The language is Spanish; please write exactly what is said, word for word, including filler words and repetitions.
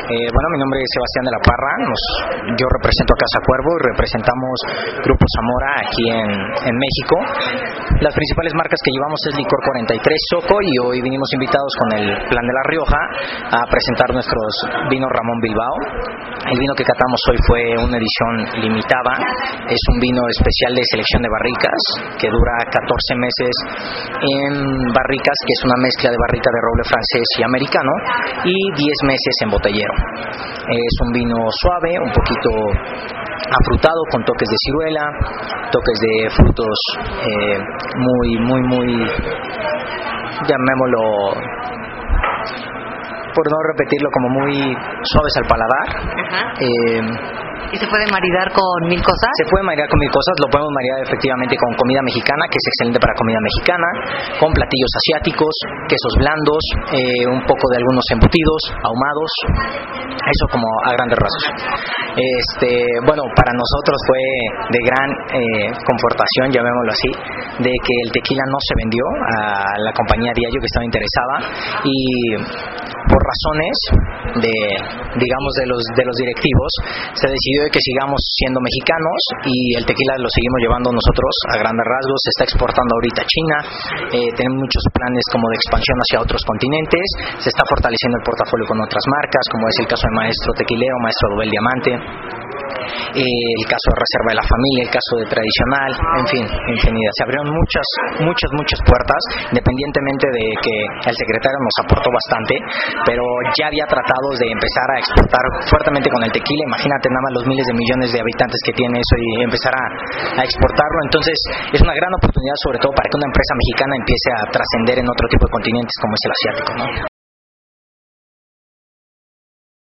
Eh, bueno, mi nombre es Sebastián de la Parra, nos, yo represento a Casa Cuervo y representamos Grupo Zamora aquí en, en México. Las principales marcas que llevamos es Licor cuarenta y tres, Xoco, y hoy vinimos invitados con el Plan de la Rioja a presentar nuestros vinos Ramón Bilbao. El vino que catamos hoy fue una edición limitada, es un vino especial de selección de barricas que dura catorce meses en barricas, que es una mezcla de barrica de roble francés y americano, y diez meses en botellero. Es un vino suave, un poquito afrutado, con toques de ciruela, toques de frutos eh, muy, muy, muy, llamémoslo, por no repetirlo, como muy suaves al paladar. Eh, ¿Y se puede maridar con mil cosas? Se puede maridar con mil cosas, lo podemos maridar efectivamente con comida mexicana, que es excelente para comida mexicana, con platillos asiáticos, quesos blandos, eh, un poco de algunos embutidos, ahumados, eso como a grandes rasgos. Este, bueno, para nosotros fue de gran eh, confortación, llamémoslo así, de que el tequila no se vendió a la compañía Diageo, que estaba interesada, y por razones de, digamos, de los de los directivos, se decidió de que sigamos siendo mexicanos y el tequila lo seguimos llevando nosotros a grandes rasgos. Se está exportando ahorita a China, eh, tenemos muchos planes como de expansión hacia otros continentes, se está fortaleciendo el portafolio con otras marcas, como es el caso de Maestro Tequilero, Maestro Dobel Diamante, eh, el caso de Reserva de la Familia, el caso de Tradicional, en fin, infinidad. Se abrieron muchas, muchas, muchas puertas, independientemente de que el secretario nos aportó bastante, pero ya había tratados de empezar a exportar fuertemente con el tequila. Imagínate nada más los miles de millones de habitantes que tiene eso y empezar a, a exportarlo. Entonces es una gran oportunidad, sobre todo para que una empresa mexicana empiece a trascender en otro tipo de continentes como es el asiático, ¿no?